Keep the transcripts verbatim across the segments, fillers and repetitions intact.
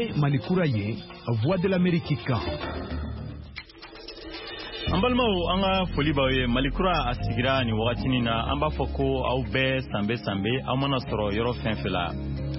ye malikura ye Voix de l'Amérique kan. Ambalmao anga foliba ye malikura asigira ni wakatini na amba foko au be sambe sambe au manasoro yoro fenfela.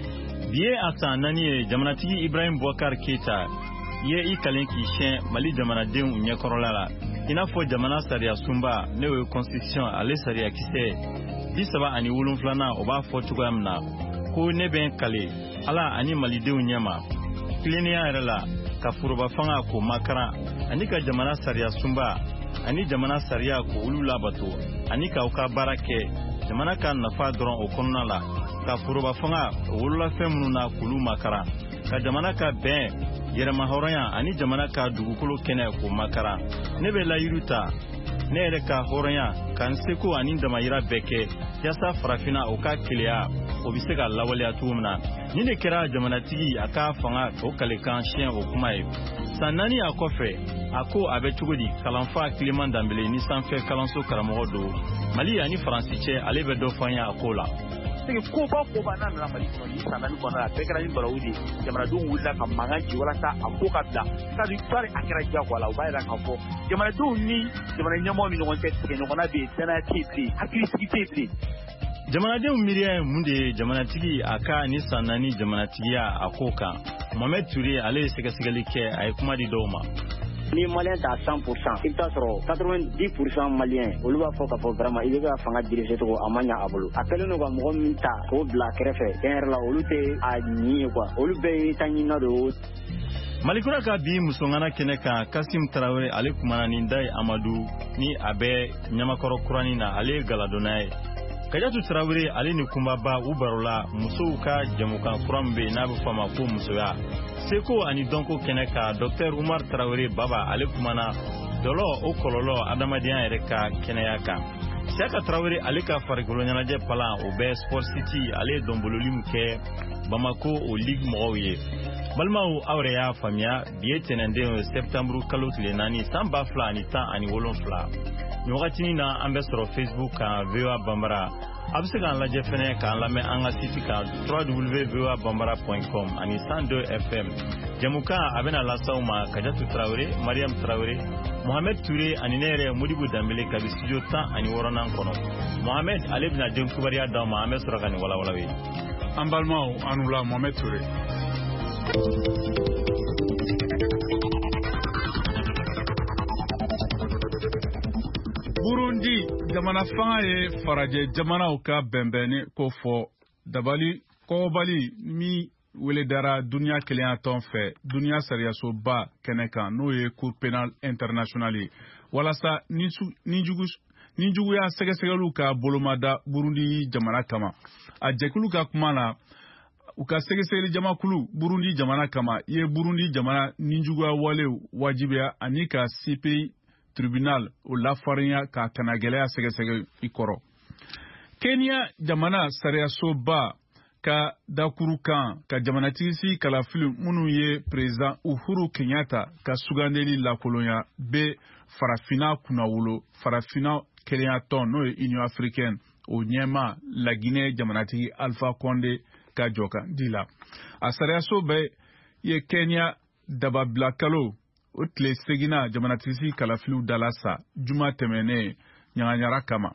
Biye asa nani jamanatigi Ibrahim Boubacar Keita ye i kalenki shen mali jamana den unye korolala. Ina fo jamana saria sumba newe constitution ale saria kise disaba ani wulunflana oba fo tugamna ko neben kale ala ani mali den unyama klenia rela ka furuba fanga ko makara ani ka jamana saria sumba ani jamana saria ko ulula bato ani ka uka barake jamana kan nafa dron o konnala ka furuba fanga ulula femuna kulu makara ka jamana ka ben yerema horanya ani jamana ka dugukolo kene ko makara nebe la yuruta ne reka horanya kan seko ani damayira beke yasa farafina o ka kilia o bisega lawale atumna ni ne kera jamana tigi aka fanga o kale kan chien o kumae sanani akofe ako abetugodi kalanfa kliman dambele ni sanfe kalanso karamodo mali ani franciche alebe do fanya akola ko ba ko ba nan na mali ko ni sanani ko na te kala ni barawudi jamana dun wulla kam mangaji wala ta ako kabda ka di tare akira ja ko la ba ira ka fo jamana dun ni jamana nyamo mi no wonte ke no na be tana titi hakili titi jamana de umiriya munde jamana tigi aka ni sanani jamana tigi ya akoka Mohamed Touré ale sega segali ke ay kuma di doma ni malien ta cent pour cent il ta soro quatre-vingt-dix pour cent malien olu ba fo ka fo vraiment il ga fanga dirige to amanya abulu apele no ga mo minta ko bla krefe der la olu te a ni quoi olu be tanyi na do malikura ka bi musongana keneka Kasim Traoré ale kuma ni ndai Amadou ni abe nyamakoro kurani na ale galadonai Kajatu Traoré ale ni kumbaba ubarola muso ka jamukan kurambe na bufama ko musoya seko ani donko keneka Docteur Oumar Traoré baba ale kumana dolo okololo adamadian ereka keneyaka Saka Traoré ale ka farigolo nyanaje pala o be Sport City ale dombololim ke Bamako o Ligue Moye Balmao awreya famia bietenende septembre kalo tlenani samba fla ni ta ani wolon fla Nyogati na ambassador Facebook ka V O A Bambara abse kan laje fene kan lame anga site ka w w w point v o a bambara point com ani cent deux F M jamuka abena la sauma Kajatu Traoré Mariam Traoré Mohamed Touré ani nere Modibo Dambele ka studio ta ani woronan kono Mohamed alibna den kubariya da Mohamed Suragani wala wala we ambalmao anula Mohamed Touré Burundi jamana fanga ye faraje jamana uka bembene ko fo dabali ko bali mi wele dara dunia kelen aton fe dunia sariya so ba keneka no ye cour pénal international wala sa ni ni jugu ni jugu ya sege segelu ka bolomada Burundi jamana kama a jekulu ka kuma na uka sege segeli jama kulu Burundi jamana kama ye Burundi jamana ni jugu wale wajibiya anika C P I tribunal o la farinya ka kanagele sege sege ikoro Kenya jamana sariya so ba ka dakuru kan ka jamana tisi kala filu munu ye president Uhuru Kenyatta ka sugandeli la kolonya be farafina kunawulo farafina Kenya ton no Union Africaine o nyema la Guinée jamana tiki Alpha Condé ka joka dila a sariya so be ye Kenya daba blakalo o tle segina jamana tisi kala filu dalasa juma temene nyanyara kama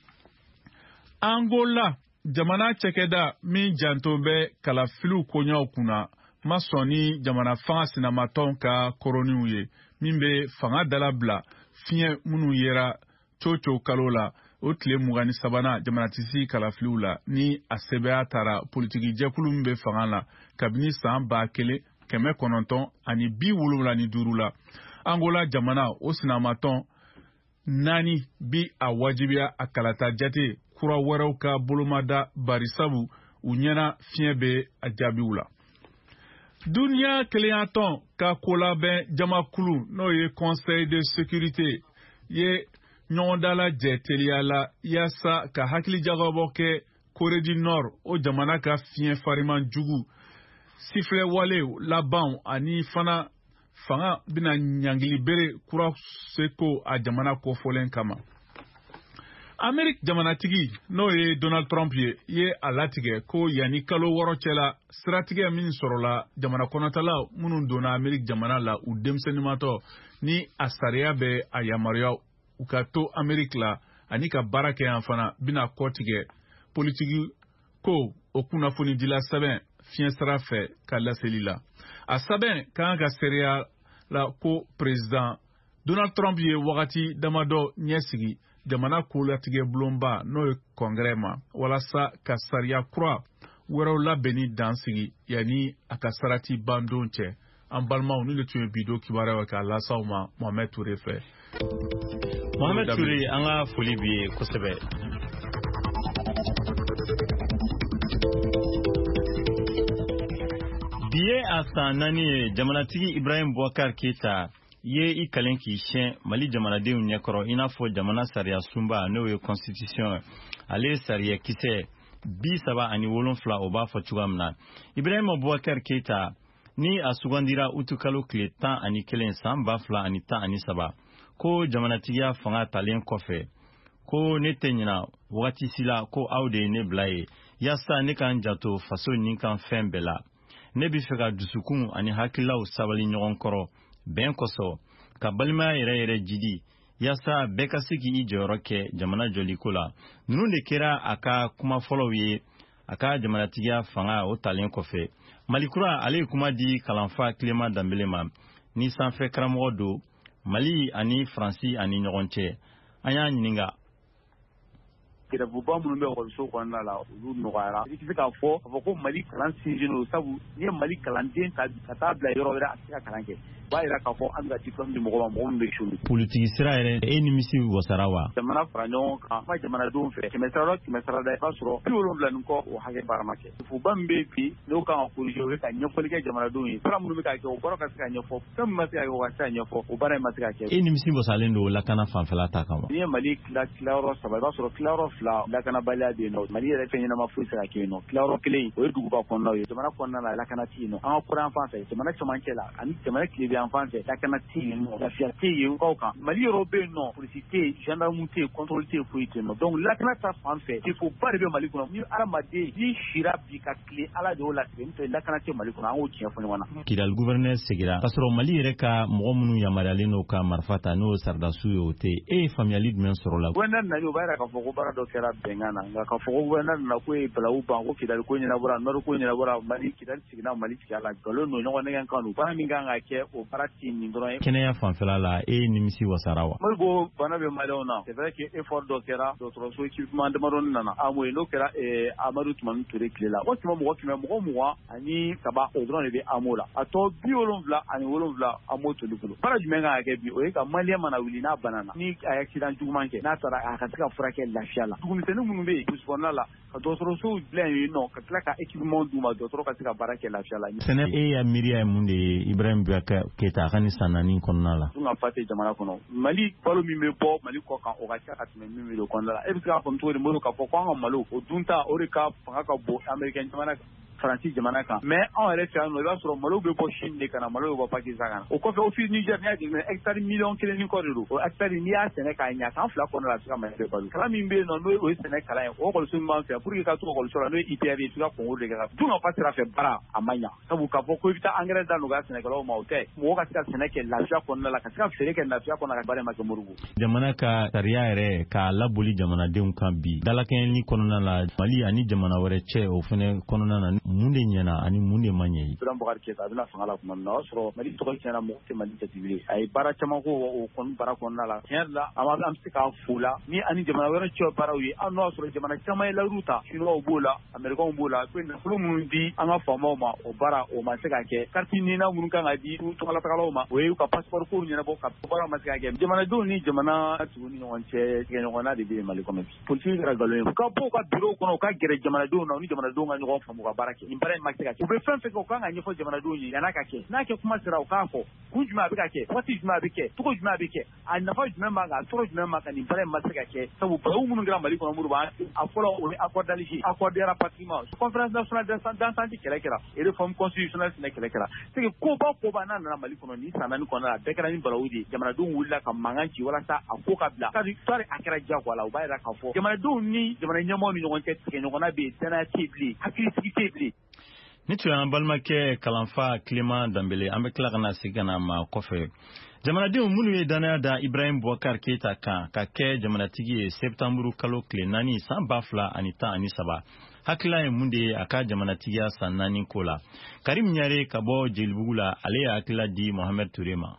Angola jamana chekeda min janto be kala filu konya okuna masoni jamana fanga sinamaton ka koroniu ye min be fanga dalabla fie munu yera chocho kalola o tle mugani sabana jamana tisi kala filu la ni asebea tara politiki jekulu mbe fanga la kabini san ba kele keme kononton ani bi wulula ni durula Angola jamana o sinamaton nani bi a wajibiya a kalata jate kura wɛrɛw ka bolomada barisabu u ɲɛna fiɲɛ be a jaabiw la duniya keleyatɔn ka kolabɛn jamakulu n'o ye conseil de sécurité ye ɲɔgɔndala jɛ teliya la yaasa ka hakilijagabɔ kɛ Corée du Nord o jamana ka fiɲɛ fariman jugu sifilɛ walew labanw ani fana fanga bina ɲangili bere kura seko a jamana kɔfɔlen kama Amerik jamanatigi n'o ye Donald Trump ye ye a latigɛ ko yanni kalo wɔɔrɔ cɛla siratigɛ min sɔrɔla jamana kɔnɔtala minnu donna Amerik jamana la u denmisɛnnimatɔ ni a sariya bɛ a yamaruya u ka to Amerik la ani ka baara kɛ yan fana bina kɔtigɛ politiki ko o kunnafonidila sɛbɛn fiɲɛ sira fɛ ka laseli la. A sɛbɛn kan ka seereya la ko président Donald Trump ye wagati damadɔ ɲɛsigi jamana kolatigɛ bulonba n'o ye congrès ma walasa ka sariya kura wɛrɛw labɛnni dan sigi yanni a ka sarati bandon cɛ. An balimaw ni le tun ye bido kibaruya k'a lasaw ma Mohamed Touré fɛ. Mohamed Touré an ka foli bi ye kosɛbɛ. Biye a san naani ye jamanatigi Ibrahim Boubacar Keita ye i kalen k'i siyɛn Mali jamanadenw ɲɛkɔrɔ i n'a fɔ jamana sariya sunba n'o ye constitution ale sariya kisɛ bi saba ani wolonfila o b'a fɔ cogoya min na. Ibrahim Boubacar Keita ni a sugandira utu kalo tile tan ani kelen san ba fila ani tan ani saba ko jamanatigiya fanga talen kɔfɛ ko ne tɛ ɲina wagati si la ko aw de ye ne bila ye yasa ne kan jato faso nin kan fɛn bɛɛ la. Ne bi fɛ ka dusukun ani hakilaw sabali ɲɔgɔn kɔrɔ bɛn kosɔ ka balimaya yɛrɛ yɛrɛ jidi yasa bɛɛ ka se k'i jɔyɔrɔ kɛ jamana jɔliko la. Ninnu de kɛra a ka kuma fɔlɔw ye a ka jamanatigiya fanga o talen kɔfɛ. Malikura ale ye kuma di kalanfa Clément Dembélé ma ni sanfɛ karamɔgɔ don Mali ani Faransi ani ɲɔgɔn cɛ. An y'a ɲininka. Kɛrɛfɛba minnu bɛ ekɔliso kɔnɔna la olu nɔgɔyara. I tɛ se k'a fɔ k'a fɔ ko Mali kalan sinsinnen don sabu n'i ye Mali kalanden ta ka taa bila yɔrɔ wɛrɛ a tɛ se ka kalan kɛ. B'a yira k'a fɔ an bɛ ka diplôme di mɔgɔ ma mɔgɔ min bɛ chômer. Politiki sira yɛrɛ e nimisi wasara wa? Jamana fara ɲɔgɔn kan an ka jamanadenw fɛ kɛmɛ sara la kɛmɛ sara la i b'a sɔrɔ bi wolonwula ni kɔ o hakɛ baara ma kɛ. Fuba min bɛ bi n'o kan ka corriger o bɛ ka ɲɛfɔli kɛ jamanadenw ye. Fura minnu bɛ ka kɛ o baara ka se ka ɲɛfɔ fɛn min ma se ka kɛ o ka se ka ɲɛfɔ o baara in ma se ka kɛ. E nimisi wasalen don lakana fanfɛla ta kan wa? N'i ye Mali tila tilayɔrɔ saba i b'a sɔrɔ tilayɔrɔ fila lakanabaliya bɛ yen nɔ. Mali yɛrɛ fɛn ɲɛnama foyi se ka kɛ yen nɔ. Tilayɔrɔ kelen o ye duguba kɔnɔnaw ye. Jamana kɔnɔna la lakana tɛ yen nɔ. An ka kɔrɔ yan fan fɛ jamana cɛmancɛ la ani jamana tile bɛ yan fan fɛ lakana tɛ yen nɔ. Lafiya tɛ yen kaw kan. Mali yɔrɔ bɛ yen nɔ polisi tɛ yen gendarme tɛ yen contrôle tɛ yen foyi tɛ yen nɔ. Donc lakana ta fan fɛ défaut ba de bɛ Mali kɔnɔ. Ni hadamaden n'i sira bi ka tile Ala de y'o latigɛ n'o tɛ lakana tɛ Mali kɔnɔ an k'o tiɲɛ fɔ ɲɔgɔn na. Kidal gouverneur segira k'a sɔrɔ Mali yɛrɛ ka mɔgɔ minnu yamaruyalen n'o ka marifa ta n'o sardasiw ye o tɛ yen. E ye faamuyali jumɛn sɔrɔ la? Gouverneur nani o b'a yira k'a fɔ ko baara dɔ kɛra bɛnkan na nka k'a fɔ ko gouverneur nana ko ye balawu ban ko Kidal ko ɲɛnabɔra Nord ko ɲɛnabɔra Mali Kidal sigira Mali sigira la nkalon don ɲɔgɔn nɛgɛn kan don baara min kan ka kɛ o baara ti nin dɔrɔn ye. Kɛnɛya fanfɛla la e ye nimisi wasara wa? Moribo bana bɛ Maliyɛnw na c'est vrai que effort dɔ kɛra dɔgɔtɔrɔso équipement damadɔni nana Amoye n'o kɛra Amadu Tumani Ture tile la o tuma mɔgɔ kɛmɛ mɔgɔ mugan ani saba o dɔrɔn de bɛ Amo la a tɔ bi wolonwula ani wolonwula Amo toli bolo baara jumɛn kan ka kɛ bi o ye ka Maliyɛn mana wuli n'a banana ni a ye accident juguman kɛ n'a taara a ka se ka furakɛ lafiya la dugumisɛnnin minnu bɛ yen burusi kɔnɔna la ka dɔgɔtɔrɔsow bila yen nɔ ka tila ka équipement d'u ma dɔgɔtɔrɔ ka se ka baara kɛ lafiya la. Sɛnɛ e ya miiriya ye mun de ye Ibrahim Boubacar Keita a ka nin san naani kɔnɔna la? Tun ka fa tɛ jamana kɔnɔ Mali balo min bɛ bɔ Mali kɔ kan o ka ca ka tɛmɛ min bɛ don kɔnɔna la e bɛ se k'a fɔ cogo di Modibo k'a fɔ ko an ka malo o dunta o de ka fanga ka bon Américain jamana kan Faransi jamana kan mais anw yɛrɛ fɛ yan nɔ i b'a sɔrɔ malo bɛ bɔ Chine de ka na malo bɛ bɔ Pakistan ka na o kɔfɛ office Niger n'i y'a jateminɛ hectare miliyɔn kelen ni kɔ de don o hectare n'i y'a sɛnɛ k'a ɲɛ san fila kɔnɔna la a bɛ se ka Mali bɛɛ balo kalan min bɛ yen nɔ n'o ye sɛnɛ kalan ye o ekɔliso min b'an fɛ pour que ka to ekɔliso la n'o ye I P R ye f'i ka concours de kɛ ka dun ka fa sira fɛ baara a ma ɲa sabu k'a fɔ ko i bɛ taa engrais da nɔgɔya sɛnɛkɛlaw ma o tɛ mɔgɔ ka se ka sɛnɛ kɛ lafiya kɔnɔna la ka se ka feere kɛ lafiya kɔnɔna la ka baara ma kɛ Modibo. Jamana ka sariya yɛrɛ k'a laboli jamanadenw kan bi dalakɛɲɛni kɔnɔna la Mali ani jamana wɛrɛ cɛ o fana kɔnɔna na mun de ɲɛna ani mun de ma ɲɛ ye? Ibrahim Boubacar Keita a bɛna fanga la tuma min na o y'a sɔrɔ Mali tɔgɔ tiɲɛna mɔgɔ tɛ Mali jate bilen a ye baara caman k'o o kɔni baara kɔnɔna la tiɲɛ yɛrɛ la an bɛ se k'a fo la ni ani jamana wɛrɛ cɛ baaraw ye an n'o y'a sɔrɔ jamana caman ye layiuru ta Chinois b'o la Américains b'o la ko nafolo minnu di an ka faamaw ma o baara o ma se ka kɛ carte nina minnu kan ka di tɔgɔlatagalaw ma o ye ka passeport kow ɲɛnabɔ ka baara ma se ka kɛ jamanadenw ni jamana tigiw ni ɲɔgɔn cɛ tigɛɲɔgɔnna de bɛ Mali kɔnɔ bi politique kɛra nkalon ye u ka bɔ u ka bureau kɔnɔ u ka gɛrɛ jamanadenw na u ni jamanadenw ka ɲɔgɔn faamu ka baara kɛ nin baara in ma se ka kɛ u bɛ fɛn fɛn kɛ u kan ka ɲɛfɔ jamanadenw ye yan'a ka kɛ n'a kɛ kuma sera u k'a fɔ kun jumɛn a bɛ ka kɛ waati jumɛn a bɛ kɛ cogo jumɛn a bɛ kɛ a nafa jumɛn b'a kan a tɔɔrɔ jumɛn b'a kan nin baara in ma se ka kɛ sabu barow minnu kɛra Mali kɔnɔ Modibo a fɔlɔ o ye accord d'Alger accord de rapatriement conférence nationale d'entente kɛlɛ kɛra et réforme constitutionnelle fɛnɛ kɛlɛ kɛra c'est que koba koba n'a nana Mali kɔnɔ ni san naani kɔnɔ a bɛɛ kɛra ni balawu de jamanadenw wulila ka mankan ci walasa a ko ka bila c'est-à-dire a kɛra diyagoya la u b'a yira k'a fɔ jamanadenw ni jamana ɲɛmɔgɔw ni ɲɔgɔn cɛ tigɛɲɔgɔnna bɛ yen danaya tɛ yen bilen hakilisigi tɛ yen bilen. Ni tun y'an balimakɛ kalanfa Clément Dembélé an bɛ tila ka na segin ka na ma kɔfɛ jamanadenw minnu ye danaya da Ibrahim Boubacar Keita kan ka kɛ jamanatigi ye septembre kalo tile naani san ba fila ani tan ani saba hakilila ye mun de ye a ka jamanatigiya san naani ko la Karim Ɲare ka bɔ Jelibugu la ale ye hakilila di Mohamed Touré ma.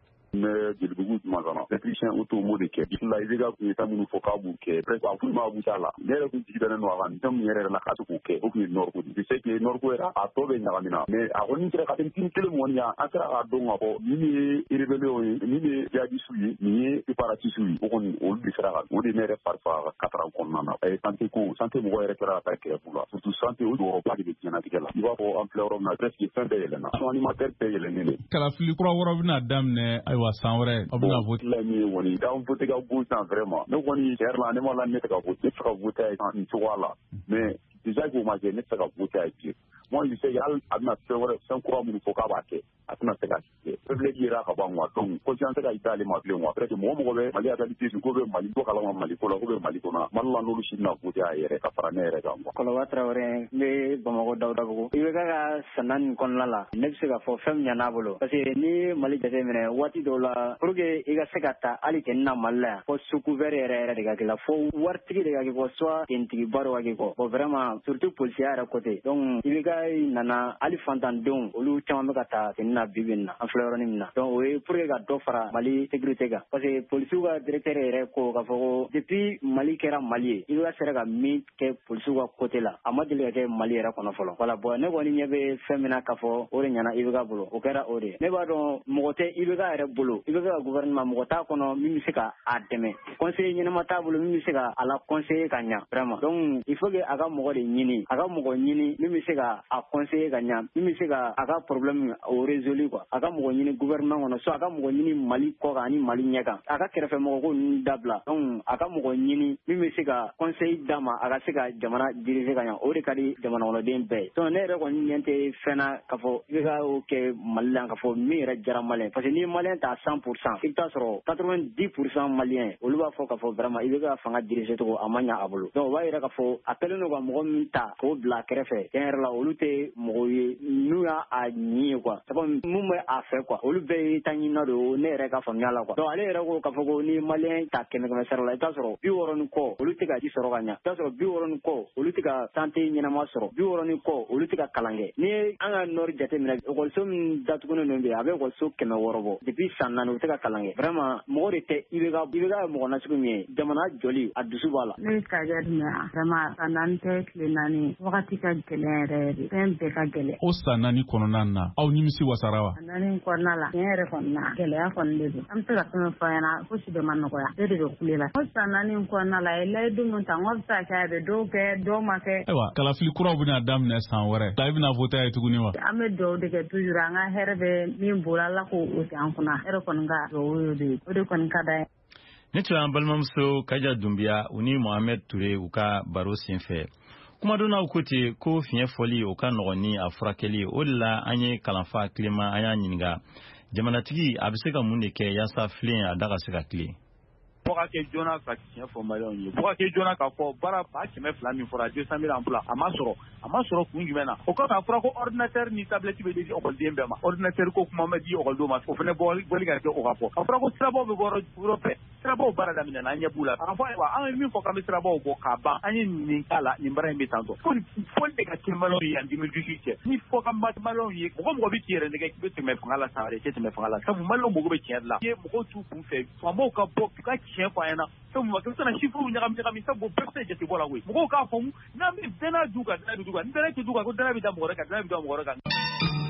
mais Jelibugu tuma kana technicien auto mo de kɛ la i bɛ ka kun ta minnu fɔ k'a b'u kɛ presque a kun ma b'u ta la ne yɛrɛ kun jigi dalen don a kan n yɛrɛ la ka se k'u kɛ o kun ye nord ko je sais que nord ko yɛrɛ a tɔ bɛ ɲagamina mais a kɔni sera ka kɛ team kelen mɔni yan an sera k'a dɔn ka fɔ min ye rebellion ye min ye jihadistes ye nin ye séparatistes ye o kɔni olu de sera ka o de ne yɛrɛ fari faga quatre ans kɔnɔna na ɛ santé ko santé mɔgɔ yɛrɛ kɛra ka taa kɛrɛfɛ la surtout santé o jɔyɔrɔba de bɛ diɲɛnatigɛ la i b'a fɔ an filɛ yɔrɔ min na presque fɛn bɛɛ yɛlɛnna animateur bɛɛ yɛlɛnnen de kalafili kura wɛrɛ bɛna daminɛ ayiwa san wɛrɛ la min ye kɔni k'an voté ka bon san vraiment ne kɔni tiɲɛ yɛrɛ la ne ma la ne tɛ ka voté ne tɛ ka voté nin cogoya la mais déjà k'o ma kɛ ne tɛ se ka voté a ye moi je sais hali a bɛna fɛn wɛrɛ fɛn kura minnu fɔ k'a b'a kɛ a tɛna se ka kɛ réflexe yera ka ban quoi donc conscience tɛ ka i t'ale ma bilen quoi peut être mɔgɔ mɔgɔ bɛ Mali actualité ko bɛ Mali ko kalama Mali ko la ko bɛ Mali kɔnɔ Mali la n'olu si bɛna voté a yɛrɛ ka fara ne yɛrɛ kan quoi. Kɔlɔba Traoré n bɛ Bamakɔ Dawudabugu I B K ka san naani kɔnɔna la ne bɛ se ka fɔ fɛn min ɲan'a bolo parce que ni Mali jateminɛ waati dɔw la pour que I ka se ka taa hali kɛ na Mali la yan fo sous couvert yɛrɛ yɛrɛ de ka k'i la fo waritigi de ka k'i kɔ soit tentigiba dɔ ka k'i kɔ bon vraiment surtout policier yɛrɛ côté donc I B K nana hali fantandenw olu caman bɛ ka taa kɛ na bi bi na an filɛ yɔrɔnin min na donc o ye pour que ka dɔ fara Mali sécurité kan parce que policiers ka directeur yɛrɛ ko k'a fɔ ko depuis Mali kɛra Mali ye I B K sera ka min kɛ policiers ka côté la a ma deli ka kɛ Mali yɛrɛ kɔnɔ fɔlɔ voilà bon ne kɔni ɲɛ bɛ fɛn min na k'a fɔ o de ɲɛna I B K bolo o kɛra o de ye ne b'a dɔn mɔgɔ tɛ I B K yɛrɛ bolo I B K ka gouvernement mɔgɔ t'a kɔnɔ min bɛ se ka a dɛmɛ conseiller ɲɛnama t'a bolo min bɛ se ka a la conseiller ka ɲɛ vraiment donc il faut que a ka mɔgɔ de ɲini a ka mɔgɔ ɲini min bɛ se ka a conseiller ka ɲɛ min bɛ se ka a ka problème o résoudre quoi a ka mɔgɔ ɲini gouvernement kɔnɔ so a ka mɔgɔ ɲini Mali kɔ kan ani Mali ɲɛ kan a ka kɛrɛfɛ mɔgɔ ko ninnu dabila donc a ka mɔgɔ ɲini min bɛ se ka conseil d'a ma a ka se ka jamana diriger ka ɲɛ o de ka di jamana kɔnɔden bɛɛ ye donc ne yɛrɛ kɔni ɲɛ tɛ fɛn na k'a fɔ I B K y'o kɛ Mali la k'a fɔ min yɛrɛ diyara Malien parce que ni Malien ta cent pour cent I bɛ taa sɔrɔ quatre-vingt-dix pour cent Malien olu b'a fɔ k'a fɔ vraiment I B K ka fanga diriger cogo a ma ɲɛ a bolo donc o b'a yira k'a fɔ a kɛlen don ka mɔgɔ min ta k'o bila kɛrɛfɛ tiɲɛ yɛrɛ la olu tɛ mɔgɔw ye n'u y'a a ɲi ye quoi c'est comme mun bɛ a fɛ quoi olu bɛɛ ye ta ɲinina de o ne yɛrɛ ka faamuya la quoi donc ale yɛrɛ ko k'a fɔ ko ni Malien ta kɛmɛ kɛmɛ sara la I bɛ taa sɔrɔ bi wɔɔrɔ ni kɔ olu tɛ ka ji sɔrɔ ka ɲɛ I bɛ taa sɔrɔ bi wɔɔrɔ ni kɔ olu tɛ ka santé ɲɛnama sɔrɔ bi wɔɔrɔ ni kɔ olu tɛ ka kalan kɛ n'i ye an ka nord jateminɛ ekɔliso min datugunen don bi a bɛ ekɔliso kɛmɛ wɔɔrɔ bɔ depuis san naani u tɛ ka kalan kɛ vraiment mɔgɔ de tɛ I B K I B K ye mɔgɔ nasugu min ye jamana jɔli a dusu b'a la. Ne ye Kajadi Meya vraiment san naani tɛ tile naani wagati ka gɛlɛn yɛrɛ yɛrɛ fɛn bɛɛ ka gɛlɛn. O san naani kɔnɔna na aw nimisi wasara wa? San naani kɔnɔna la tiɲɛ yɛrɛ kɔni na gɛlɛya kɔni de don an bɛ se ka fɛn fɔ an ɲɛna fosi bɛɛ ma nɔgɔya bɛɛ de bɛ kule la. O san naani kɔnɔna la a ye layidu min ta n ko bɛ se ka kɛ a bɛ dɔw kɛ dɔw ma kɛ. Ayiwa kalafili kuraw bɛna daminɛ san wɛrɛ la I bɛna voter a ye tuguni wa? An bɛ dugawu de kɛ toujours an ka hɛrɛ bɛ min bolo Ala k'o o kɛ an kunna hɛrɛ kɔni ka dugawu y'o de ye o de kɔni ka d'an ye. Ne tun y'an balimamuso Kaja Dunbiya u ni Mohamed Touré u ka baro senfɛ kumadonnaw ko ten ko fiɲɛ fɔli o ka nɔgɔn ni a furakɛli o de la an ye kalanfa Clément an y'a ɲininka jamanatigi a bɛ se ka mun de kɛ yaasa filen a da ka se ka tilen. Fo ka kɛ joona ka tiɲɛ fɔ Maliyɛnw ye fo ka kɛ joona k'a fɔ baara ba kɛmɛ fila min fɔra deux cent mille emploi a ma sɔrɔ a ma sɔrɔ kun jumɛn na o kɔfɛ a fɔra ko ordinateur ni tablette bɛ di ɔkɔliden bɛɛ ma ordinateur ko kuma ma di ɔkɔlidenw ma o fana bɔli ka kɛ o ka fɔ a fɔra ko sirabaw bɛ bɔ yɔrɔ bɛɛ sirabaw baara daminɛ na an ɲɛ b'u la a fɔ ayiwa an ye min fɔ k'an bɛ sirabaw bɔ k'a ban an ye nin k'a la nin baara in bɛ tan tɔ fo fɔli de ka kɛ Maliyɛnw ye yan deux mille dix-huit cɛ ni fɔ ka Maliyɛnw ye mɔgɔ mɔgɔ bɛ k'i yɛrɛ nɛgɛ k'i bɛ tɛmɛ fanga la sa wɛrɛ k'i tɛmɛ fanga la sabu Maliyɛnw mago bɛ tiɲɛ de la i ye mɔgɔw t'u kun fɛ faamaw ka bɔ u ka tiɲɛ fɔ an ɲɛna sabu ma kɛ sɛnɛ chiffres ɲagami ɲagami sabu bɛɛ tɛ jate bɔ la koyi mɔgɔw k'a faamu n'an bɛ danaya d'u kan danaya bɛ d'u kan ni danaya tɛ d'u kan ko danaya bɛ da mɔgɔ wɛrɛ kan danaya bɛ da mɔgɔ wɛrɛ kan.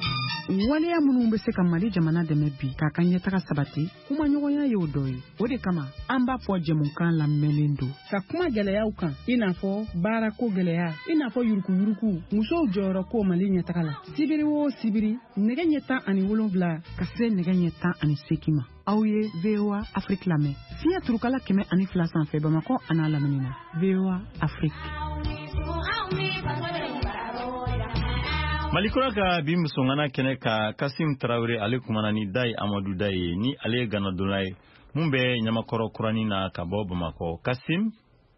waleya minnu bɛ se ka Mali jamana dɛmɛ bi k'a ka ɲɛtaga sabati kuma ɲɔgɔnya y'o dɔ ye. O de kama an b'a fɔ jɛmukan lamɛnlen don ka kuma gɛlɛyaw kan i n'a fɔ baarako gɛlɛya i n'a fɔ yurukuyuruku musow jɔyɔrɔ ko Mali ɲɛtaga la. Sibiri o sibiri nɛgɛ ɲɛ tan ani wolonwula ka se nɛgɛ ɲɛ tan ani seegin ma. Aw ye V O A Afrique lamɛn fiɲɛ turukala kɛmɛ ani fila sanfɛ Bamakɔ a n'a lamini na. V O A Afrique. Malikura ka bi musongana kɛnɛ ka Kasim Traoré ale kumana ni Dayi Amadou Daye ni ale ye ganadonna ye mun bɛ ɲamakɔrɔ kurani na ka bɔ Bamakɔ. Kasim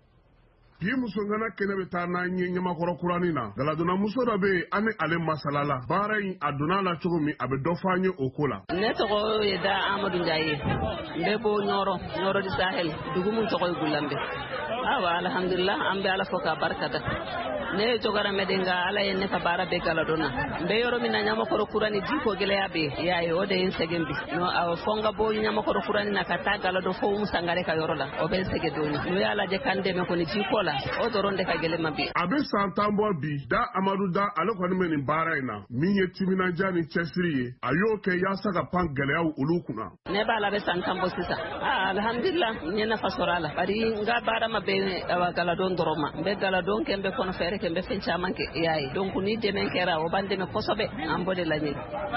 bi musongana kɛnɛ bɛ taa n'an ye ɲamakɔrɔ kurani na galadonna muso dɔ bɛ yen an ni ale masalala baara in a donna la cogo min a bɛ dɔ fɔ an ye o ko la. Ne tɔgɔ ye Da Amadou Daye n bɛ bɔ Ɲɔrɔ Ɲɔrɔ di Sahel dugu mun tɔgɔ ye Gulambe. Awa alhamdulillah an bɛ Ala fo k'a barikada. Ne jogara medenga ala ye ne ka baara bɛ galadonna n bɛ yɔrɔ min na ɲamakɔrɔ kurani jiko gɛlɛya bɛ y'a ye o de ye n sɛgɛn bi no fɔ n ka bɔ ɲamakɔrɔ kurani na ka taa galado fo Musangare ka yɔrɔ la o bɛ n sɛgɛn dɔɔni n'o y'a lajɛ kan dɛmɛ kɔni jiko la o dɔrɔn de ka gɛlɛn ma bi. A bɛ san tan bɔ bi Da Amadou Da ale kɔni bɛ nin baara in na min ye timinanja ni cɛsiri ye a y'o kɛ yaasa ka pan gɛlɛyaw olu kunna. Ne b'a la bɛ san tan bɔ sisan ah alhamdulillah n ye nafa sɔrɔ a la bari n ka baara ma bɛn galadon dɔrɔn ma n bɛ galadon kɛ n bɛ kɔnɔ fɛɛrɛ kɛ n bɛ fɛn caman kɛ i y'a ye donc ni dɛmɛ kɛra o b'an dɛmɛ kosɛbɛ an b'o de laɲini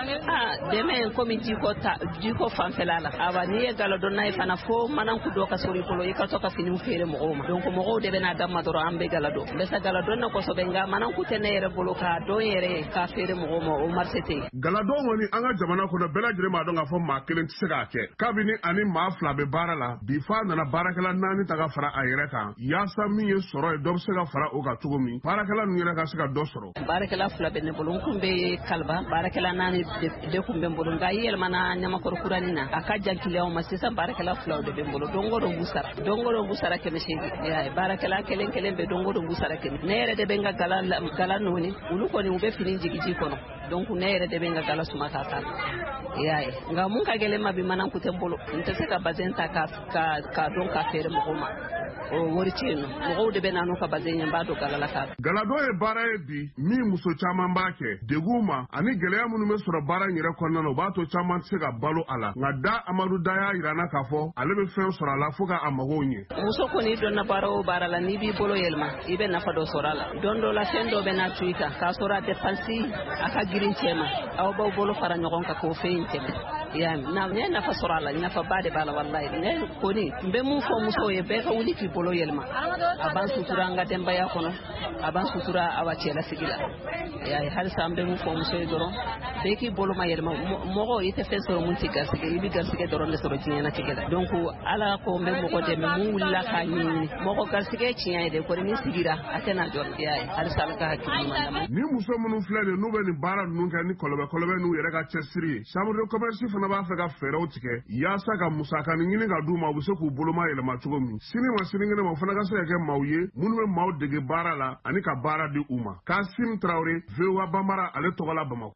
ah dɛmɛ komi jiko ta jiko fanfɛla la awa n'i ye galadonna ye fana fo mananku dɔ ka sɔrɔ i bolo i ka to ka finiw feere mɔgɔw ma donc mɔgɔw de bɛna d'a ma dɔrɔn an bɛ galado n bɛ se galadonna kosɛbɛ nka mananku tɛ ne yɛrɛ bolo k'a dɔn yɛrɛ k'a feere mɔgɔw ma o marché tɛ yen. Galadon kɔni an ka jamana kɔnɔ bɛɛ lajɛlen b'a dɔn k'a fɔ maa kelen tɛ se k'a kɛ kabini ani maa fila bɛ baara la bi fa nana baarakɛla naani ta ka fara a yɛrɛ kan yaasa min ye sɔrɔ ye dɔ bɛ se ka fara o kan cogo min baarakɛla ninnu yɛrɛ ka se ka dɔ sɔrɔ. Baarakɛla fila bɛ ne bolo n kun bɛ Kaliba baarakɛla naani de kun bɛ n bolo nka i yɛlɛmana ɲamakɔrɔ kurani na a ka jan kiliyanw ma sisan baarakɛla filaw de bɛ n bolo don o don b'u sara don o don b'u sara kɛmɛ seegin baarakɛla kelen kelen bɛ don o don b'u sara kɛmɛ ne yɛrɛ de bɛ n ka gala gala nɔɔni olu kɔni u bɛ fini jigi ji kɔnɔ donc ne yɛrɛ de bɛ n ka gala suma k'a ta i y'a ye nka mun ka gɛlɛn ma bi mananku tɛ n bolo n tɛ se ka bazɛn ta k'a dɔn k'a feere mɔgɔw ma o wari ci yen nɔ mɔgɔw de bɛ na n'u ka bazɛn ye n b'a dɔn gala la k'a. Galado ye baara ye bi min muso caman b'a kɛ degun ma ani gɛlɛya minnu bɛ sɔrɔ baara in yɛrɛ kɔnɔna na o b'a to caman tɛ se ka balo a la nka Da Amadou Da y'a yirana k'a fɔ ale bɛ fɛn sɔrɔ a la fo k'a magow ɲɛ. Muso kɔni dɔnna baara o baara la n'i b'i bolo yɛlɛma i bɛ nafa dɔ sɔrɔ a la don dɔ la fɛn dɔ bɛ na to i kan k'a sɔrɔ a dépense a ka girin cɛ ma aw b'aw bolo fara ɲɔgɔn kan k'o fɛn in tɛmɛ ya na ne nafa sɔrɔ a la nafa ba de b'a la wallahi ne kɔni n bɛ mun fɔ musow ye bɛɛ ka wuli k'i bolo yɛlɛma a b'an sutura an ka denbaya kɔnɔ a b'an sutura aw cɛlasigi la ya halisa an bɛ mun fɔ muso ye dɔrɔn bɛɛ k'i bolo ma yɛlɛma mɔgɔ i tɛ fɛn sɔrɔ mun tɛ garisɛgɛ i bɛ garisɛgɛ dɔrɔn de sɔrɔ diɲɛlatigɛ la donc ala ko n bɛ mɔgɔ dɛmɛ mun wulila k'a ɲɛɲini mɔgɔ garisɛgɛ tiɲɛ ye dɛ kɔni ni sigira a tɛna jɔ ya halisa ala ka hakili ɲuman d'a ma. Ni muso minnu filɛ nin n'u bɛ nin baara ninnu kɛ ni kɔlɔbɛ kɔlɔbɛ n'u yɛrɛ ka cɛsiri ye chambre de commerce fana b'a fɛ ka fɛɛrɛw tigɛ yaasa ka musakanin ɲini ka d'u ma u bɛ se k'u boloma yɛlɛma cogo min sini ma sinikɛnɛ ma o fana ka se ka kɛ maaw ye minnu bɛ maaw dege baara la ani ka baara di u ma. Kasim Traoré V O A Bambara ale tɔgɔ la Bamakɔ.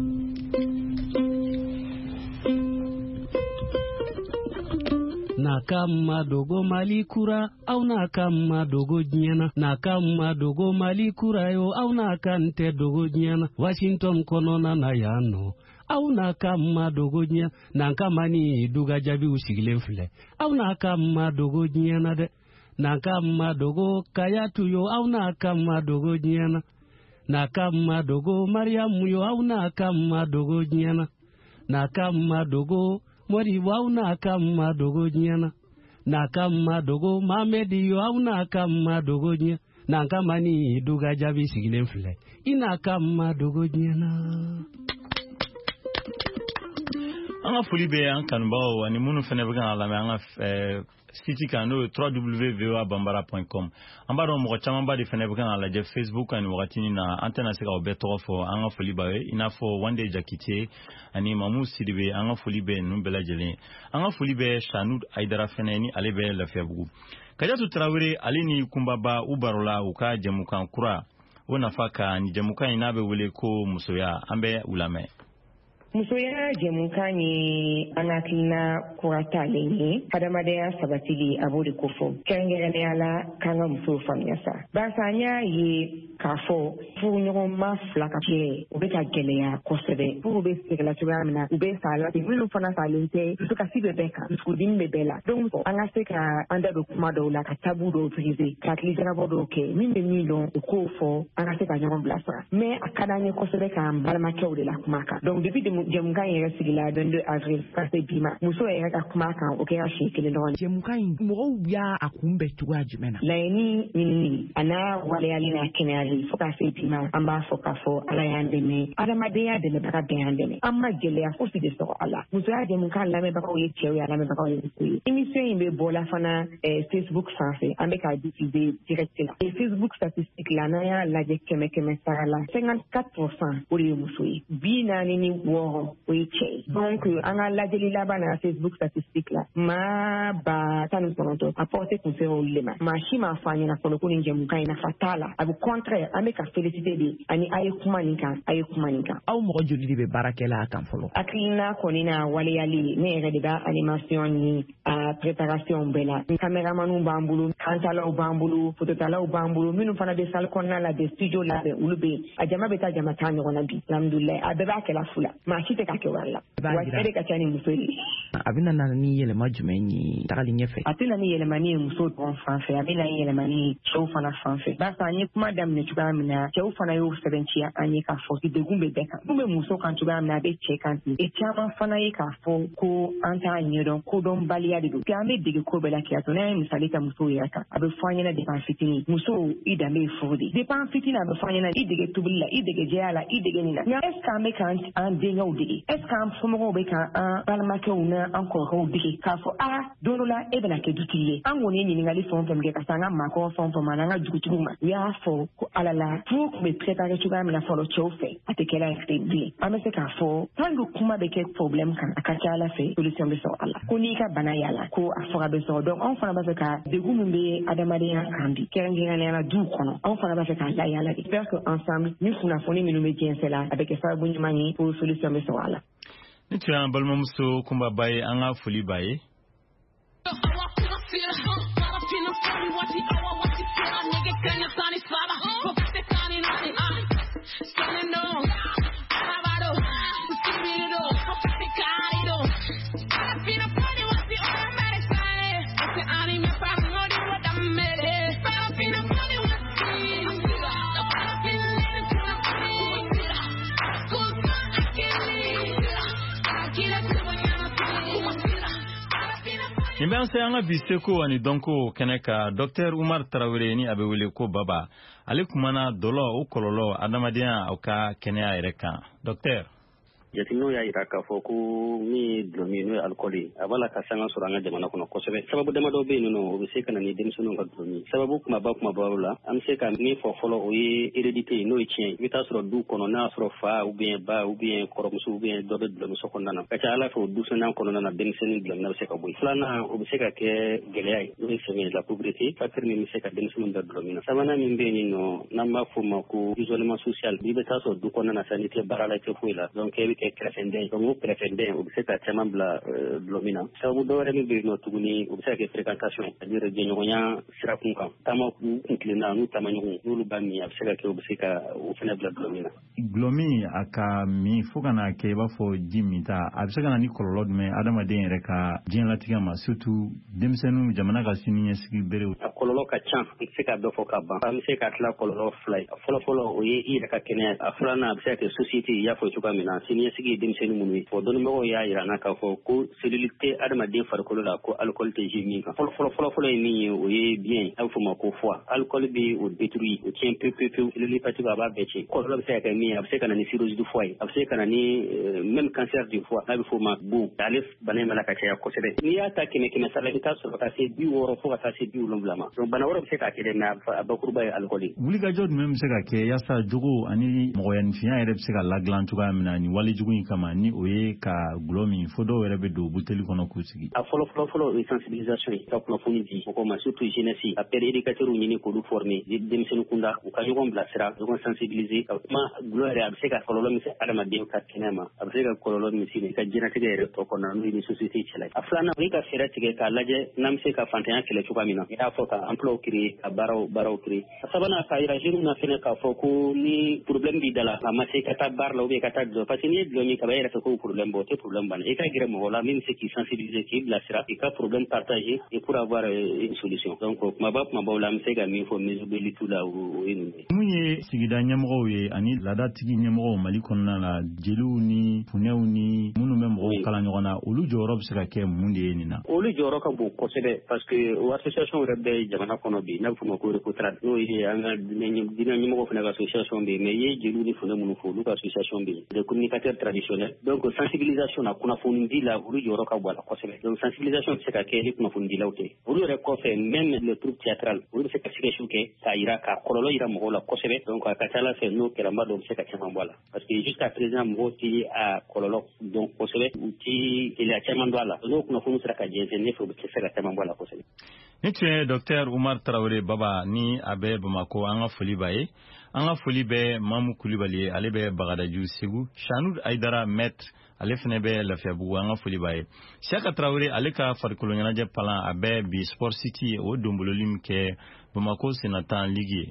Na kama dogo malikura au na kama dogo nyana na kama dogo malikura yo au na kante dogo nyana Washington konona na yano au na kama dogo nyana na kama ni duga jabi usigilen filɛ au na kama dogo nyana de na kama dogo kayatu yo au na kama dogo nyana na kama dogo Mariamu yo au na kama dogo nyana na kama dogo Mori wau na kama dogo nyana na kama dogo Mamedi yo au na kama dogo nyana na kama ni duga jabi sigilen filɛ ina kama dogo nyana. An ka foli bɛ an kanubagaw ani minnu fana bɛ kan lamɛn an ka site kan n'o ye w w w point v o a bambara point com an b'a dɔn mɔgɔ camanba de fana bɛ kan lajɛ Facebook ani wagati na an tɛna se ka o bɛɛ tɔgɔ fɔ an ka foli b'a ye i n'a fɔ Wande Jakite ani Mamu Sidibe an ka foli bɛ ninnu bɛɛ lajɛlen an ka foli bɛ Shanud Aidara fana ni ale bɛ Lafiyabugu. Kajatu Traoré ale ni Kunbaba u barola u ka jɛmukan kura o nafa ka ni jɛmukan in n'a bɛ wele ko musoya an bɛ u lamɛn. Musoya jɛmukan ye an hakilina kuratalen ye hadamadenya sabatili a b'o de ko fɔ kɛrɛnkɛrɛnnenya la k'an ka musow faamuya sa barisa an y'a ye k'a fɔ furuɲɔgɔn ma fila ka kɛ u bɛ ka gɛlɛya kosɛbɛ furu bɛ segala cogoya min na u bɛ sa la minnu fana salen tɛ dusukasi bɛ bɛɛ kan dusukudimi bɛ bɛɛ la donc an ka se ka an da don kuma dɔw la ka tabu dɔw brise ka hakilijarabɔ dɔw kɛ min bɛ min dɔn u k'o fɔ an ka se ka ɲɔgɔn bilasira mais a ka d'an ye kosɛbɛ k'an balimakɛw de la kuma kan donc depuis jɛmukan yɛrɛ sigila vingt-deux avril ka se bi ma muso yɛrɛ ka kuma kan o kɛra siɲɛ kelen dɔrɔn jɛmukan in mɔgɔw y'a a kunbɛn cogoya jumɛn na laɲini ɲinini a n'a waleyali n'a kɛnɛyali fo ka se bi ma an b'a fɔ k'a fɔ ala y'an dɛmɛ adamadenya dɛmɛbaga bɛɛ y'an dɛmɛ an ma gɛlɛya fosi de sɔrɔ a la musoya jɛmukan lamɛnbagaw ye cɛw ye a lamɛnbagaw ye muso ye émission in bɛ bɔla fana Facebook sanfɛ an bɛ k'a diffuser direct la et Facebook statistique la n'an y'a lajɛ kɛmɛ kɛmɛ sara la cinquante-quatre pourcent o de ye muso ye bi naani ni wɔɔrɔ o ye cɛ ye donc an ka lajɛli laban na Facebook statistique la maa ba tan ni kɔnɔntɔn a porté kun sera olu de ma maa si m'a fɔ an ɲɛna fɔlɔ ko nin jɛmukan in nafa t'a la a bɛ contraire an bɛ ka félicité de ani a ye kuma nin kan a ye kuma nin kan aw mɔgɔ joli de bɛ baara kɛla a kan fɔlɔ hakilina kɔni na waleyali ne yɛrɛ de b'a animation ni a préparation bɛɛ la caméramaniw b'an bolo kantalaw b'an bolo phototalaw b'an bolo minnu fana bɛ salle kɔnɔna la de studio labɛn olu bɛ yen a jama bɛ taa jama tan ɲɔgɔn na bi alhamdulilayi a bɛɛ b'a kɛla fu la maa si tɛ ka kɛ wari la wa cɛ de ka ca ni muso ye a bɛna na ni yɛlɛma jumɛn ye tagali ɲɛfɛ a tɛna ni yɛlɛmani ye muso dɔrɔn fan fɛ a bɛna ni yɛlɛmani ye cɛw fana fan fɛ barisa an ye kuma daminɛ cogoya min na cɛw fana y'o sɛbɛntiya an ye k'a fɔ degun bɛ bɛɛ kan mun bɛ muso kan cogoya min na a bɛ cɛ kan ten e caman fana ye k'a fɔ ko an t'a ɲɛdɔn kodɔnbaliya de don puis an bɛ dege ko bɛɛ la kɛ to n'an ye misali ta musow yɛrɛ kan a bɛ fɔ an ɲɛna depuis an fitinin musow i danbe ye furu de depuis an fitinin a bɛ fɔ an ɲɛna i dege tobili la i dege jɛya la i dege nin na nka est ce que an bɛ k'an denkɛw dege est ce que an somɔgɔw bɛ k'an balimakɛw n'an kɔrɔkɛw dege k'a fɔ a don dɔ la e bɛna kɛ dutigi ye an kɔni ye ɲininkali fɛn o fɛn kɛ ka se an ka maakɔrɔ fɛn o fɛn ma n'an ka dugutigiw ma u y'a fɔ ko ala la furu tun bɛ préparé cogoya min na fɔlɔ cɛw fɛ a tɛ kɛla yɛrɛ bilen an bɛ se k'a fɔ tant que kuma bɛ kɛ problème kan a ka ca ala fɛ solution bɛ sɔrɔ a la ko n'i ka bana y'a la ko a fɔra bɛ sɔrɔ donc anw fana b'a fɛ ka degun min bɛ adamadenya kan bi kɛrɛnkɛrɛnnenya la duw kɔnɔ anw fana b'a fɛ k'a la yaala de j'espère que ensemble ni kunnafoni minnu bɛ jɛnsɛ la a bɛ kɛ sababu ɲuman ye ko solution bɛ sɔrɔ a la ni tun y'an balimamuso kunbaba ye an ka foli b'a ye nin bɛ an se an ka bi seko ani dɔnko kɛnɛ ka Docteur Umar Tarawele ni a bɛ wele ko Baba ale kumana dɔlɔ o kɔlɔlɔ adamadenya aw ka kɛnɛya yɛrɛ kan Docteur jateminɛw y'a jira k'a fɔ ko min ye dulɔmi n'o ye alikɔli a b'a la ka sanga sɔrɔ an ka jamana kɔnɔ kosɛbɛ sababu damadɔ bɛ yen nɔ o bɛ se ka na ni denmisɛnninw ka dulɔmi sababu kumaba kumabaw la an bɛ se ka min fɔ fɔlɔ o ye hérédité n'o ye tiɲɛ i bɛ taa sɔrɔ du kɔnɔ n'a y'a sɔrɔ fa ou bien ba ou bien kɔrɔmuso ou bien dɔ bɛ dulɔmi so kɔnɔna na ka ca ala fɛ o dusɛnnan kɔnɔna na denmisɛnnin dulɔmina bɛ se ka bɔ yen filanan o bɛ se ka kɛ gɛlɛya ye n'o ye sɛmɛ la pauvreté facteur min bɛ se ka denmisɛnninw bɛɛ dulɔmina sabanan min bɛ yen nɔ n'an b'a fɔ o ma ko isolement social i bɛ taa sɔrɔ du kɔnɔna na sa n'i tɛ baara la i tɛ foyi la donc e bɛ kɛ kɛrɛfɛden ye o kɛrɛfɛden o bɛ se ka caman bila dulɔmi na sababu dɔwɛrɛ min bɛ yen nɔ tuguni o bɛ se ka kɛ fréquentation c'est-à-dire jɛɲɔgɔnya sira kun kan taama kun tilenna n'u taamaɲɔgɔn n'olu b'a min a bɛ se ka kɛ o bɛ se ka o fana bila dulɔmi na. Dulɔmi a ka min fo ka n'a kɛ i b'a fɔ ji min ta a bɛ se ka na ni kɔlɔlɔ jumɛn adamaden yɛrɛ ka diɲɛlatigɛ ma surtout denmisɛnninw jamana ka sini ɲɛsigi berew. A kɔlɔlɔ ka ca an tɛ se ka bɛɛ fɔ ka ban an bɛ se ka tila kɔlɔlɔ fila ye fɔlɔfɔlɔ o ye i yɛrɛ ka kɛnɛya a filanan a bɛ se ka kɛ société i y'a fɔ cogoya min na sini ɲɛsigi ye denmisɛnnin minnu ye fɔ dɔnnibagaw y'a jira na k'a fɔ ko cellule tɛ adamaden farikolo la ko alcool tɛ ji min kan fɔlɔ fɔlɔ fɔlɔ ye min ye o ye biyɛn a bɛ fɔ o ma ko foie alcool bɛ o détruit o tiɲɛ pewu pewu pewu cellule hépatique a b'a bɛɛ tiɲɛ kɔlɔlɔ bɛ se ka kɛ min ye a bɛ se ka na ni cirrhose du foie ye a bɛ se ka na ni même cancer du foie n'a bɛ fɔ o ma bon ale bana in bɛ ka caya kosɛbɛ n'i y'a ta kɛmɛ kɛmɛ sara la i t'a sɔrɔ ka se bi wɔɔrɔ fo ka taa se bi wolonwula ma donc bana wɛrɛ bɛ se ka kɛ dɛ mais a bakuruba ye alcool ye. Wulikajɔ jumɛn bɛ se ka kɛ yaasa jogo ani mɔgɔyaninfinya yɛrɛ bɛ se ka ladilan cogoya min na ni wale jugu in kama ni o ye ka gulɔ min fo dɔw yɛrɛ bɛ don buteli kɔnɔ k'u sigi. A fɔlɔ fɔlɔ fɔlɔ o ye sensibilisation ye ka kunnafoni di mɔgɔw ma surtout jeunesse a père éducateur ɲini k'olu former denmisɛnnin kunda u ka ɲɔgɔn bilasira ɲɔgɔn sensibiliser ka kuma gulɔ yɛrɛ a bɛ se ka kɔlɔlɔ min se adamaden ka kɛnɛ ma a bɛ se ka kɔlɔlɔ min se ka diɲɛnatigɛ yɛrɛ tɔ kɔnɔna n'o ye ni société cɛla a filanan o ye ka fɛɛrɛ tigɛ k'a lajɛ n'an bɛ se ka fantanya kɛlɛ cogoya min na i y'a fɔ ka emploi créer ka baaraw baaraw créer a sabanan k'a yira jeunes na fɛnɛ k'a fɔ ko ni problème b'i da la a ma se ka taa baara la ou bien ka taa dulɔ parce que n'i ye dulɔ min kaba i yɛrɛ fɛ k'o problème bɔ o tɛ problème banna i ka gɛrɛ mɔgɔ la min bɛ se k'i sensibiliser k'i bilasira i ka problème partager et pour avoir une solution donc kumaba kumabaw la an bɛ se ka min fɔ mesobilitu la o ye ninnu ye. mun ye sigida ɲɛmɔgɔw ye ani laadatigi ɲɛmɔgɔw Mali kɔnɔna la jeliw ni funɛw ni minnu bɛ mɔgɔw kala ɲɔgɔn na olu jɔyɔrɔ bɛ se ka kɛ mun de ye nin na. olu jɔyɔrɔ ka bon kosɛbɛ parce que o association yɛrɛ bɛ jamana kɔnɔ bi n'a bɛ fɔ o ma ko recotrade n'o ye an ka diinɛ ɲɛmɔgɔw fana ka association bɛ yen mais i ye jeliw ni funɛ minnu fɔ olu ka association bɛ yen des communicateurs traditionnels donc sensibilisation na kunnafoni di la olu jɔyɔrɔ ka bon a la kosɛbɛ donc sensibilisation bɛ se ka kɛ ni kunnafoni dilaw tɛ olu yɛrɛ kɔfɛ même le troupe théâtral olu bɛ se ka sketchiw kɛ k'a yira ka kɔlɔlɔ yira mɔgɔw la kosɛbɛ donc a ka ca ala fɛ n'o kɛra n b'a dɔn u bɛ se ka caman bɔ a la parce que jusqu'à présent mɔgɔw tɛ a kɔlɔlɔ dɔn kosɛbɛ u tɛ gɛlɛya caman don a la n'o kunnafoni sera ka jɛnsɛn ne fɛ u bɛ se ka caman bɔ a la kosɛbɛ. ni tun ye docteur Umar Tarawele Baba ni a bɛ Bamako an ka foli b'a ye an ka foli bɛ Mamu Kulibali ye ale bɛ Bagadaju Segu Shanud Aidara Maître ale fana bɛ Lafiyabugu an ka foli b'a ye Siyaka Tarawele ale ka farikolo ɲɛnajɛ palan a bɛ bi Sport City ye o donbololi min kɛ Bamako Sénatan Ligue ye.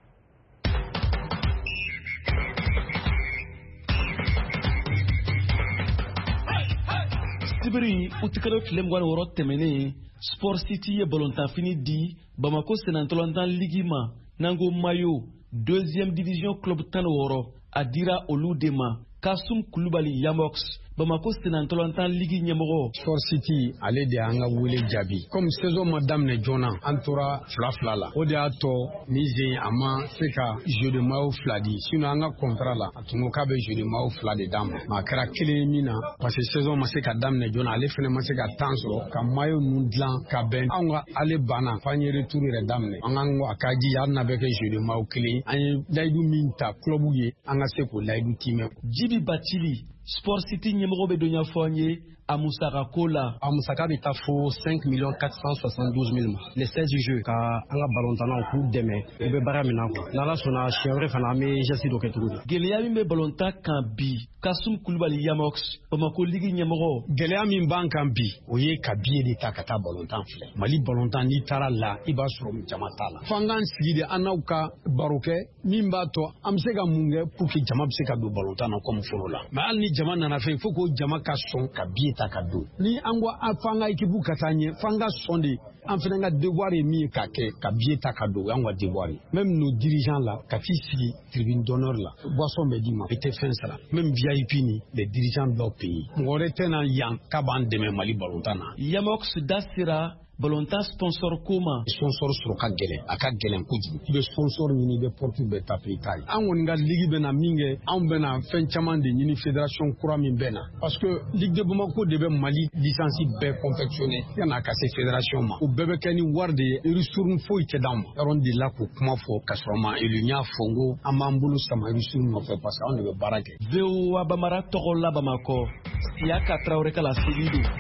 Sibiri utikalo tile mugan ni wɔɔrɔ tɛmɛnen Sport City ye balontanfini di Bamako Sénantolantan Ligue ma nango mayo deuxième division club tan ni wɔɔrɔ a dira olu de ma Kasum Kulubali Yamox Bamako Sénantolantan Ligue ɲɛmɔgɔ. Sport City ale de an ka wele jaabi comme saison ma daminɛ joona an tora fila fila la o de y'a tɔ ni zen a ma se ka jeu de maillot fila di sinon an ka contrat la a tun ko k'a bɛ jeu de maillot fila de d'a ma mais a kɛra kelen ye min na parce que saison ma se ka daminɛ joona ale fana ma se ka temps sɔrɔ ka maillot ninnu dilan ka bɛn anw ka ale banna f'an ye retour yɛrɛ daminɛ an k'an ko a ka jija hali n'a bɛ kɛ jeu de maillot kelen an ye layidu min ta club ye an ka se k'o layidu timɛ. Jibi Batili Sport City ɲɛmɔgɔ bɛ don ɲɛfɔ an ye a musaka ko la. A musaka bɛ taa fo cinq millions quatre cent soixante-douze mille ma les seize jeux ka an ka balontannaw k'u dɛmɛ u bɛ baara min na quoi n'ala sɔnna siɲɛ wɛrɛ fana an bɛ geste dɔ kɛ tuguni. Gɛlɛya min bɛ balontan kan bi Kasum Kulubali Yamox Bamako Ligue ɲɛmɔgɔ. Gɛlɛya min b'an kan bi o ye ka billet de ta ka taa balontan filɛ Mali balontan n'i taara la i b'a sɔrɔ jama t'a la f'an k'an sigi de an n'aw ka baro kɛ min b'a to an bɛ se ka mun kɛ pour que jama bɛ se ka don balontan na comme fɔlɔ la mais hali ni jama nana fɛ il faut que jama ka sɔn ka billet ta ka don ni an ko f'an ka équipe ka taa ɲɛ f'an ka sɔn de an fana ka devoir ye min ye ka kɛ ka billet ta ka don o y'an ka devoir ye même nos dirigeants la ka t'i sigi tribune d'honneur la boisson bɛ d'i ma i tɛ fɛn sara même V I P ni les dirigeants dɔw paye mɔgɔ wɛrɛ tɛ na yan k'a b'an dɛmɛ Mali balontan na. Yamox da sera balontan sponsor ko ma. Sponsor sɔrɔ ka gɛlɛn a ka gɛlɛn kojugu i bɛ sponsor ɲini i bɛ porte bɛɛ taper i ta ye an kɔni ka ligue bɛ na min kɛ anw bɛ na fɛn caman de ɲini fédération kura min bɛ na parce que Ligue de Bamako de bɛ Mali licence bɛɛ confectionné yan'a ka se fédération ma o bɛɛ bɛ kɛ ni wari de ye ressource foyi tɛ d'anw ma yɔrɔ de la k'o kuma fɔ ka sɔrɔ ma élu n y'a fɔ n ko an b'an bolo sama ressource nɔfɛ parce que anw de bɛ baara kɛ. V O A Bamara tɔgɔ la Bamakɔ Siyaka Tarawele ka laseli don.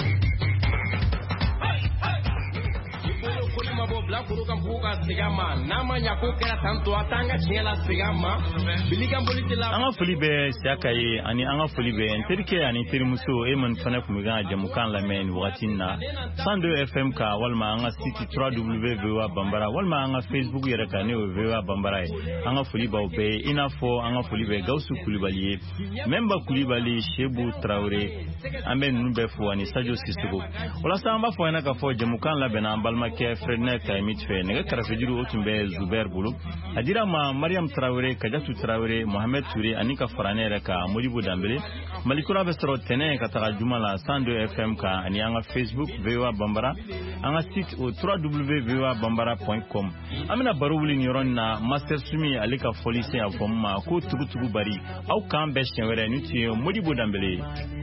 An ka foli bɛ Siyaka ye ani an ka foli bɛ n terikɛ ani terimuso e man fana kun bɛ kan jamukan lamɛn nin wagati na cent deux F M ka walima an ka site w w w point v o a bambara walima an ka Facebook yɛrɛ kan ne o V O A Bambara ye an ka foli b'aw bɛɛ ye i n'a fɔ an ka foli bɛ Gawusu Kulibali ye Memba Kulibali Shebu Tarawele an bɛ ninnu bɛɛ fo ani Sadio Sisoko walasa an b'a fɔ ɲɛna k'a fɔ jamukan labɛnna an balimakɛ Fredinɛ Kayimit fɛ nɛgɛ kɛrɛfɛjuru o tun bɛ Zubair bolo a dira ma Mariam Tarawele Kajatu Tarawele Mohamed Touré ani ka fara ne yɛrɛ kan Modibo Dambele Malikura bɛ sɔrɔ tɛnɛ ka taga juma la cent deux F M kan ani an ka Facebook V O A Bambara an ka site o w w w point v o a bambara point com an bɛna baro wuli nin yɔrɔ nin na Master Sumi ale ka fɔli se a fɔ ma ko tugutugu bari aw k'an bɛɛ siɲɛ wɛrɛ ni tun ye Modibo Dambele.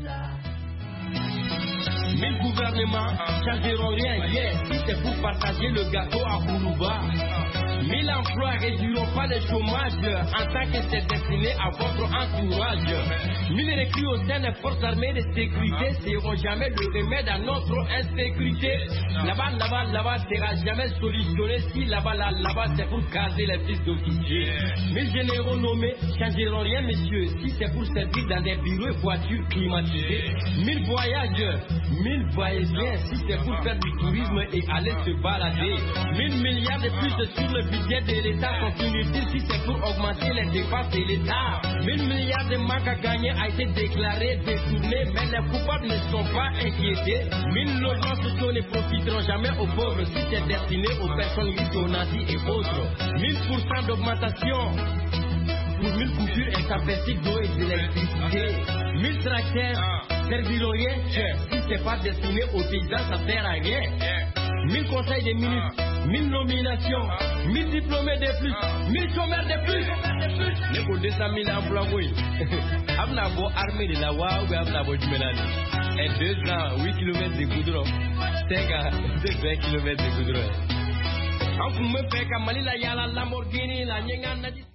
Mais le gouvernement changeront rien hier si c'est pour partager le gâteau à Koulouba. Mille emplois réduiront pas le chômage en tant que c'est destiné à votre entourage. Mille recrues au sein des forces armées de sécurité seront jamais le remède à notre insécurité. Là-bas, là-bas, là-bas sera jamais solutionné si là-bas, là, là-bas c'est pour caser les fils d'officiers. Mille généraux nommés changeront rien, messieurs, si c'est pour servir dans des bureaux et voitures climatisées. Mille voyages, mille voyageurs, si c'est pour faire du tourisme et aller se balader. Mille milliards de plus sur le budget de l'État sont inutiles si c'est pour augmenter les dépenses de l'État. Mille milliards de manque à gagner a été déclaré, détourné, mais les coupables ne sont pas inquiétés. Mille logements sociaux ne profiteront jamais aux pauvres si c'est destiné aux personnes riches, aux nazis et autres. Mille pour cent d'augmentation pour mille coupures intempestives d'eau et d'électricité. Mille tracteurs serviront rien si c'est pas destiné aux paysans, ça sert à rien. Mille conseils de ministres, mille nominations, mille diplômés de plus, mille chômeurs de plus. Ne pour deux cent mille emplois, oui. Abnabo armée de la Wa ou Abnabo du Mélanie. Et deux ans, huit kilomètres de goudron. cinq ans, vingt kilomètres de goudron. En me fait comme Malila Yala Lamborghini, la Nyenga Nadi.